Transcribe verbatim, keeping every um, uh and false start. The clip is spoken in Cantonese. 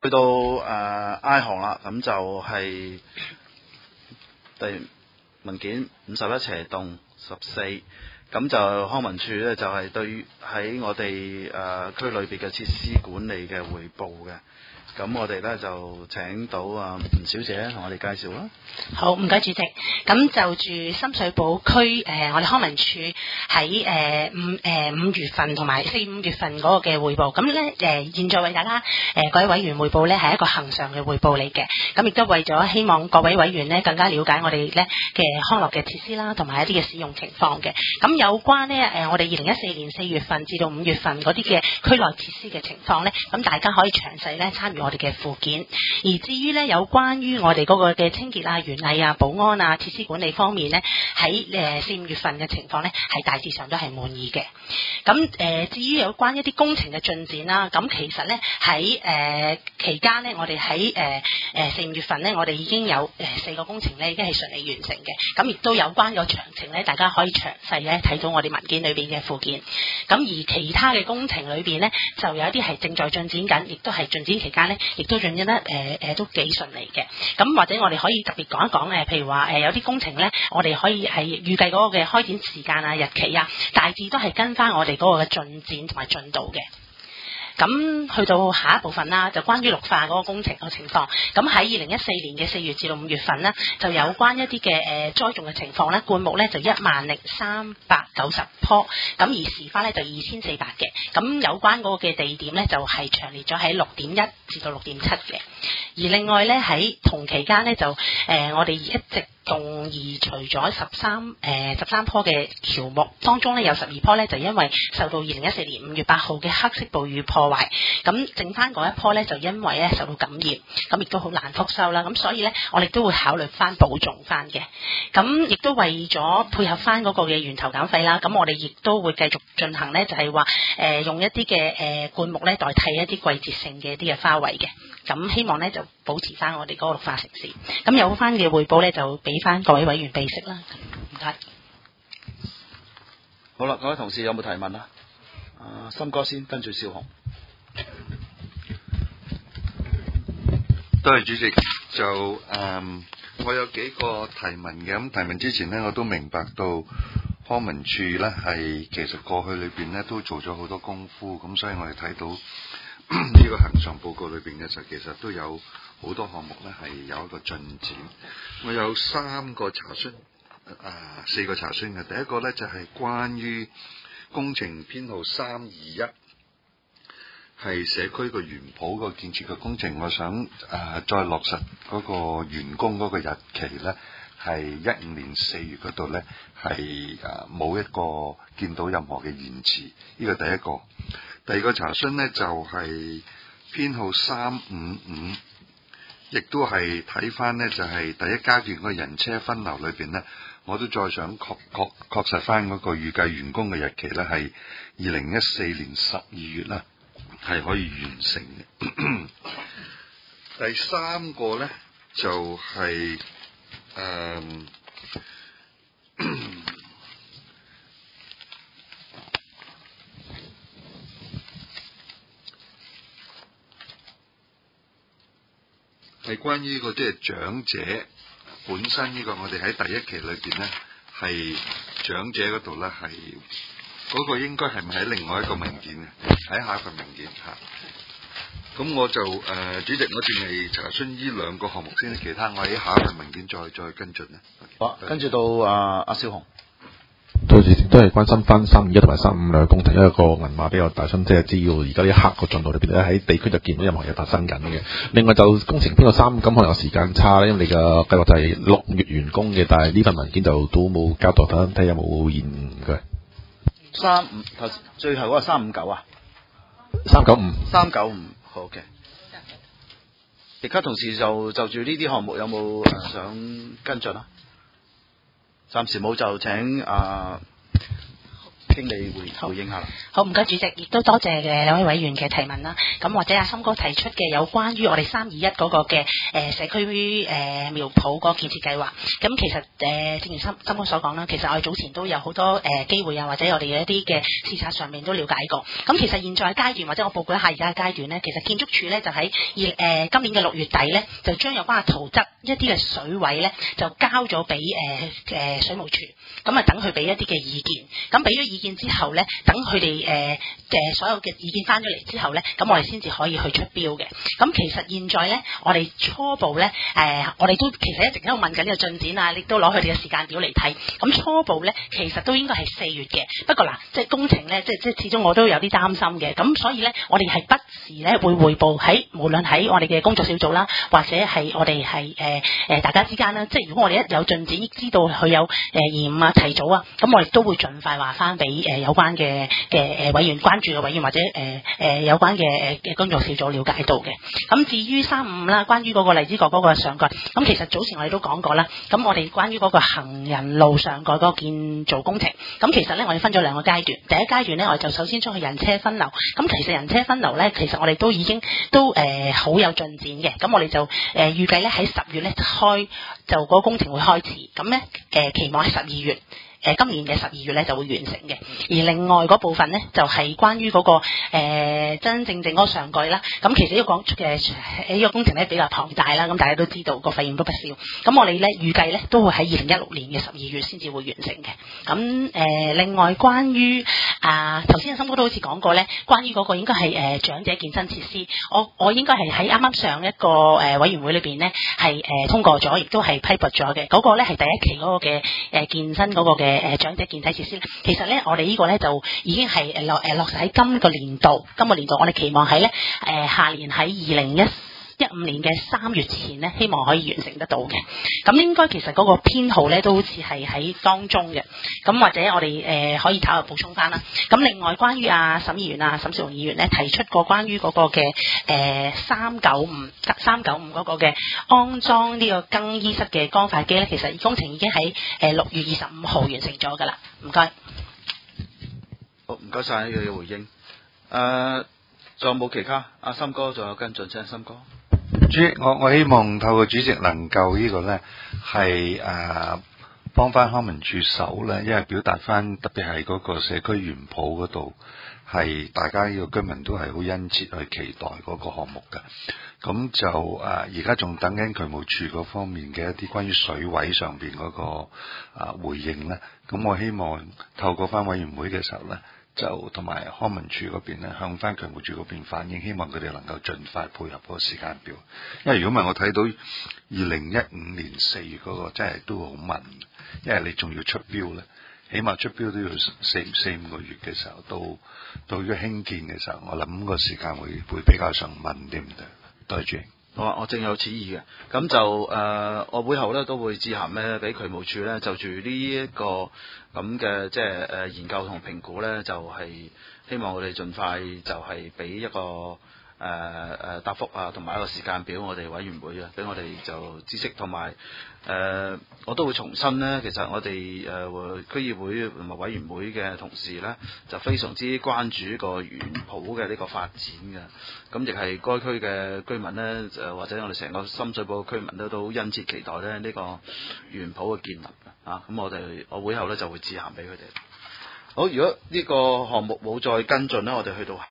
去到誒 I 項啦，咁就係第文件五十一斜洞十四，咁就康文署咧就係、是、對於喺我哋誒、呃、區裏邊嘅設施管理嘅彙報嘅。咁我哋咧就請到啊吳小姐同我哋介紹啦。 好，唔該主席。咁就住深水埗區誒、呃，我哋康文署喺誒五誒五月份同埋四五月份嗰個嘅彙報。咁咧誒，現在為大家誒、呃、各位委員彙報咧係一個恆常嘅彙報嚟嘅。咁亦都為咗希望各位委員咧更加了解我哋咧嘅康樂嘅設施啦，同埋一啲嘅使用情況嘅。咁有關呢，誒、呃，我哋二零一四年四月份至到五月份嗰啲嘅區內設施嘅情況咧，咁大家可以詳細咧參與我哋嘅附件。而至於咧有關於我哋嗰個嘅清潔啊、園藝啊、保安啊、設施管理方面咧，喺誒四五月份嘅情況咧，係大致上都係滿意嘅。咁誒、呃，至於有關一啲工程嘅進展啦，咁其實咧喺誒期間咧，我哋喺誒誒四五月份咧，我哋已經有誒四個工程咧已經係順利完成嘅。咁亦都有關個詳情咧，大家可以詳細咧睇到我哋文件裏邊嘅附件。咁而其他嘅工程裏邊咧，就有一啲係正在進展緊，亦都係進展期間咧，亦都進展得誒誒、呃、都幾順利嘅。咁或者我哋可以特別講一講誒，譬如話誒、呃、有啲工程咧，我哋可以係預計嗰個嘅開展時間啊、日期啊，大致都係跟翻我哋嗰個嘅進展同埋進度嘅。咁去到下一部分啦，就關於綠化嗰個工程嘅情況。咁喺二零一四年嘅四月至到五月份呢，就有關一啲嘅誒栽種嘅情況咧，灌木咧就一萬零三百九十棵，咁而時花咧就二千四百嘅。咁有關嗰個嘅地點咧就係詳列咗喺六點一至到六點七嘅。而另外咧喺同期間咧就誒、呃、我哋一直共移除咗十三誒十三棵嘅喬木，當中咧有十二棵咧就因為受到二零一四年五月八號嘅黑色暴雨破壞，咁剩翻嗰一棵咧就因為咧受到感染，咁亦都好難復修啦，咁所以咧我哋都會考慮翻補種翻嘅，咁亦都為咗配合翻嗰個嘅源頭減廢啦，咁我哋亦都會繼續進行咧就係話誒用一啲嘅誒灌木咧代替一啲季節性嘅一啲嘅花卉嘅，咁希望咧就保持翻我哋嗰個綠化城市，咁有翻嘅彙報咧就俾翻各位委員備悉啦，唔該。 好啦，各位同事有冇提問啊？啊，森哥先，跟住少雄。 多謝主席。就誒、嗯，我有幾個提問嘅。咁提問之前呢，我都明白到康文署呢係其實過去裏邊呢都做咗好多功夫，咁所以我哋睇到呢個恆常報告裏邊嘅時候，其實都有好多項目呢係有一個進展。我有三個查詢，啊四個查詢嘅。第一個呢就係、是、關於工程編號三二一，係社區個園圃個建設嘅工程。我想誒、呃、再落實嗰個完工嗰個日期呢，係一五年四月嗰度呢，係誒冇一個見到任何嘅延遲。呢個第一個。第二個查詢呢，就係、是、編號三五五，亦都係睇翻呢，就係、是、第一階段個人車分流裏邊呢，我都再想確確確實翻嗰個預計完工嘅日期呢，係二零一四年十二月啦，係可以完成嘅。第三個呢，就係、是、誒。嗯係關於呢個即係長者本身呢個，我哋喺第一期裏邊呢，係長者嗰度呢，係嗰個應該係咪喺另外一個文件嘅？喺下一份文件嚇。咁我就誒、呃、主席，我淨係查詢呢兩個項目先，其他我喺下一份文件再再跟進咧。 好，跟住到啊阿少雄。 都都係關心翻三二一同埋三五兩個工程，因為個銀碼比較大，想即係知道而家呢一刻個進度裏邊咧，喺地區就見到任何嘢發生緊嘅。另外就工程編號三，咁可能有時間差咧，因為你嘅計劃就係六月完工嘅，但係呢份文件就都冇交代，睇睇有冇延嘅。 三五頭最後嗰個三五九啊， 三九五， 三九五，好嘅。其他同事就就住呢啲項目有冇、呃、想跟進啊？暫時冇，就請啊經理回回應下啦。 好，唔該主席，亦都多謝嘅兩位委員嘅提問啦。咁或者阿森哥提出嘅有關於我哋三二一嗰個嘅誒、呃、社區誒、呃、苗圃嗰個建設計劃。咁其實誒、呃、正如森森哥所講啦，其實我哋早前都有好多誒、呃、機會啊，或者我哋嘅一啲嘅視察上面都了解過。咁其實現在階段或者我報告一下而家嘅階段咧，其實建築署咧就喺二誒今年嘅六月底咧，就將有關嘅圖則一啲嘅水位咧就交咗俾誒誒水務署，咁啊等佢俾一啲嘅意見。咁俾咗意見之後咧，等佢哋誒誒所有嘅意見翻咗嚟之後咧，咁我哋先至可以去出標嘅。咁其實現在咧，我哋初步咧誒、呃，我哋都其實一直喺度問緊呢個進展啊，亦都攞佢哋嘅時間表嚟睇。咁初步咧，其實都應該係四月嘅。不過嗱，即係工程咧，即係即係始終我都有啲擔心嘅。咁所以咧，我哋係不時咧會匯報喺無論喺我哋嘅工作小組啦，或者係我哋係誒誒大家之間啦。即係如果我哋一有進展，知道佢有誒延誤啊、提早啊，咁我哋都會盡快話翻俾誒有關嘅嘅誒委員、關注嘅委員或者誒誒、呃、有關嘅誒嘅工作小組了解到嘅。咁至於三五啦，關於嗰個荔枝角嗰個上蓋，咁其實早前我哋都講過啦。咁我哋關於嗰個行人路上蓋嗰個建造工程，咁其實咧我哋分咗兩個階段。第一階段咧，我哋就首先出去人車分流。咁其實人車分流咧，其實我哋都已經都誒好、呃、有進展嘅。咁我哋就誒、呃、預計咧喺十月咧開就嗰個工程會開始。咁咧誒期望喺十二月。誒今年嘅十二月咧就會完成嘅，而另外嗰部分咧就係、是、關於嗰、那個、呃、真真正正嗰個上蓋啦。咁其實呢個講嘅呢個工程咧比較龐大啦，咁大家都知道個費用都不少。咁我哋咧預計咧都會喺二零一六年嘅十二月先至會完成嘅。咁誒、呃、另外關於啊頭先阿森哥都好似講過咧，關於嗰個應該係誒、呃、長者健身設施，我我應該係喺啱啱上一個誒、呃、委員會裏邊咧係誒通過咗，亦都係批撥咗嘅。嗰、那個咧係第一期嗰個嘅誒、呃、健身嗰個嘅。誒長者健體設施，其實咧我哋呢個咧就已經係誒落誒落實喺今個年度，今個年度我哋期望喺咧誒下年喺二零一一五年嘅三月前咧，希望可以完成得到嘅。咁應該其實嗰個編號咧都好似係喺當中嘅。咁或者我哋誒、呃、可以稍後補充翻啦。咁另外關於阿沈議員啊、沈少雄議員咧提出過關於嗰個嘅誒三九五三九五嗰個嘅安裝呢個更衣室嘅乾快機咧，其實工程已經喺誒六月二十五號完成咗㗎啦。唔該。 好，唔該晒呢個嘅回應。誒、呃，仲有冇其他？阿森哥仲有跟進請森哥。 主席，我我希望透過主席能夠呢個咧係誒幫翻康文署手咧，因為表達翻特別係嗰個社區園圃嗰度係大家呢個居民都係好殷切去期待嗰個項目嘅。咁就誒而家仲等緊渠務署嗰方面嘅一啲關於水位上邊嗰個誒、呃、回應咧。咁我希望透過翻委員會嘅時候咧，就同埋康文署嗰邊咧，向翻渠務署嗰邊反映，希望佢哋能夠盡快配合嗰個時間表。因為如果唔係，我睇到二零一五年四月嗰個真係都好慢，因為你仲要出標咧，起碼出標都要四四五個月嘅時候，到到咗興建嘅時候，我諗個時間會會比較上慢啲唔得。多謝。 好啊，我正有此意嘅。咁就誒、呃，我會後咧都會致函咧俾渠務署咧，就住呢、這、一個咁嘅即係誒研究同評估咧，就係、是、希望我哋盡快就係俾一個誒誒、呃、答覆啊，同埋一個時間表，我哋委員會啊，俾我哋就知悉，同埋誒我都會重申咧，其實我哋誒、呃、區議會同埋委員會嘅同事咧，就非常之關注呢個園圃嘅呢個發展嘅。咁亦係該區嘅居民咧，誒或者我哋成個深水埗嘅居民咧，都好殷切期待咧呢個園圃嘅建立啊！咁我哋我會後咧就會致函俾佢哋。好，如果呢個項目冇再跟進咧，我哋去到。